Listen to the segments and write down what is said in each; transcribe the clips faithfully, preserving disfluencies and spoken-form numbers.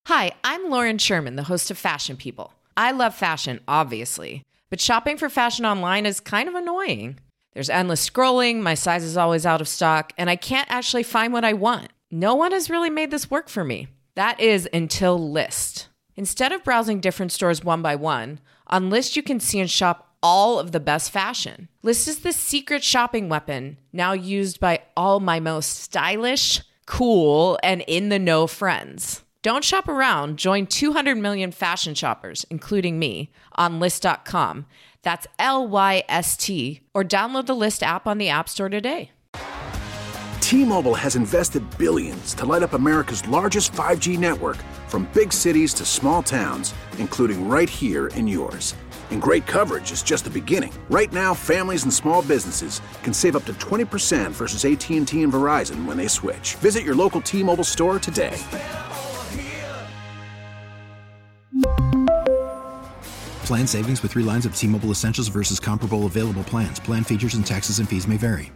Hi, I'm Lauren Sherman, the host of Fashion People. I love fashion, obviously, but shopping for fashion online is kind of annoying. There's endless scrolling, my size is always out of stock, and I can't actually find what I want. No one has really made this work for me. That is until Lyst. Instead of browsing different stores one by one, on Lyst you can see and shop all of the best fashion. Lyst is the secret shopping weapon, now used by all my most stylish, cool, and in-the-know friends. Don't shop around. Join two hundred million fashion shoppers, including me, on Lyst dot com. That's L Y S T. Or download the Lyst app on the App Store today. T-Mobile has invested billions to light up America's largest five G network, from big cities to small towns, including right here in yours. And great coverage is just the beginning. Right now, families and small businesses can save up to twenty percent versus A T and T and Verizon when they switch. Visit your local T-Mobile store today. Plan savings with three lines of T-Mobile Essentials versus comparable available plans. Plan features and taxes and fees may vary.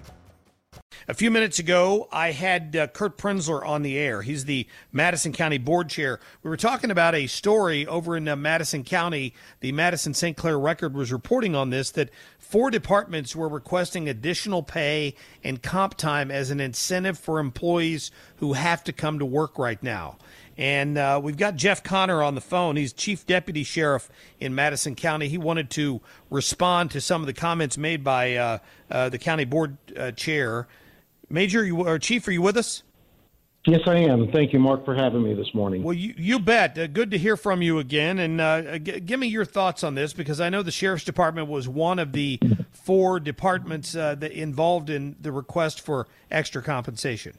A few minutes ago, I had uh, Kurt Prenzler on the air. He's the Madison County Board Chair. We were talking about a story over in uh, Madison County. The Madison Saint Clair Record was reporting on this, that four departments were requesting additional pay and comp time as an incentive for employees who have to come to work right now. And uh, we've got Jeff Connor on the phone. He's Chief Deputy Sheriff in Madison County. He wanted to respond to some of the comments made by uh, uh, the County Board uh, Chair. Major, you, or Chief, are you with us? Yes, I am. Thank you, Mark, for having me this morning. Well, you, you bet. Uh, good to hear from you again. And uh, g- give me your thoughts on this, because I know the Sheriff's Department was one of the four departments uh, that involved in the request for extra compensation.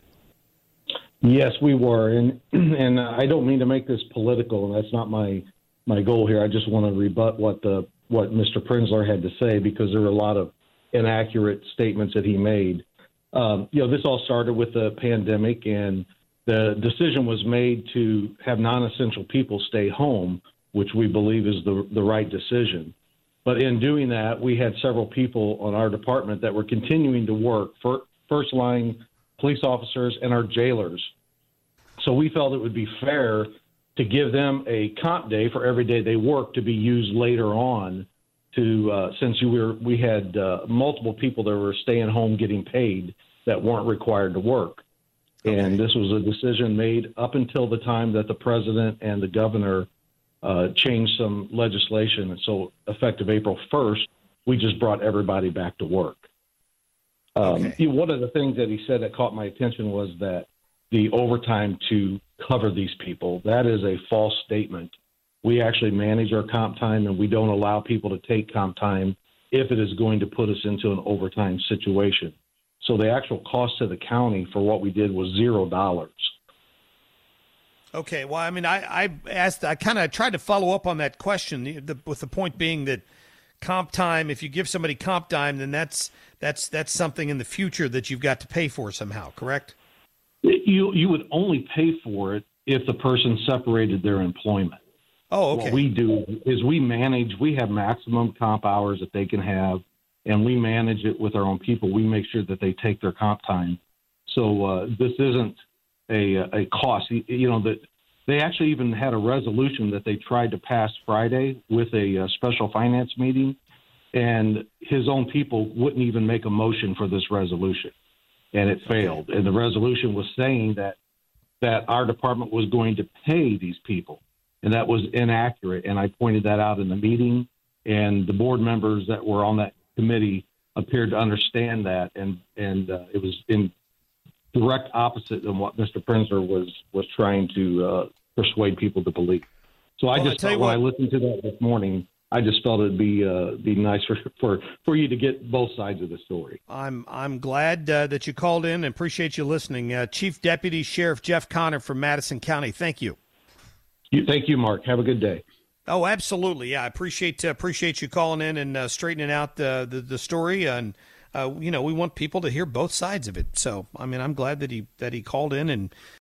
Yes, we were. And and I don't mean to make this political, and that's not my my goal here. I just want to rebut what the what Mister Prenzler had to say, because there were a lot of inaccurate statements that he made. Um, you know, this all started with the pandemic, and the decision was made to have non-essential people stay home, which we believe is the the right decision. But in doing that, we had several people on our department that were continuing to work, for first line police officers and our jailers. So we felt it would be fair to give them a comp day for every day they work to be used later on, to uh, since you were we had uh, multiple people that were staying home getting paid that weren't required to work. Okay. And this was a decision made up until the time that the president and the governor uh, changed some legislation. And so effective April first, we just brought everybody back to work. Um, okay. One of the things that he said that caught my attention was that the overtime to cover these people, that is a false statement. We actually manage our comp time, and we don't allow people to take comp time if it is going to put us into an overtime situation. So the actual cost to the county for what we did was zero dollars. Okay, well, I mean, I, I asked, I kind of tried to follow up on that question, the, the, with the point being that comp time, if you give somebody comp time, then that's that's that's something in the future that you've got to pay for somehow, correct? You you would only pay for it if the person separated their employment. Oh, okay. What we do is we manage, we have maximum comp hours that they can have, and we manage it with our own people. We make sure that they take their comp time. So uh, this isn't a, a cost. You know, that they actually even had a resolution that they tried to pass Friday with a, a special finance meeting, and his own people wouldn't even make a motion for this resolution, and it failed. And the resolution was saying that that our department was going to pay these people, and that was inaccurate. And I pointed that out in the meeting, and the board members that were on that committee appeared to understand that, and and uh, it was in direct opposite of what Mister Prenzler was was trying to uh, persuade people to believe. So I well, just thought, when what, I listened to that this morning, I just felt it'd be uh, be nice for, for for you to get both sides of the story. I'm I'm glad uh, that you called in, and appreciate you listening. Uh, Chief Deputy Sheriff Jeff Connor from Madison County, thank you. you. Thank you, Mark. Have a good day. Oh, absolutely. Yeah, I appreciate uh, appreciate you calling in and uh, straightening out the, the, the story. And, uh, you know, we want people to hear both sides of it. So, I mean, I'm glad that he that he called in and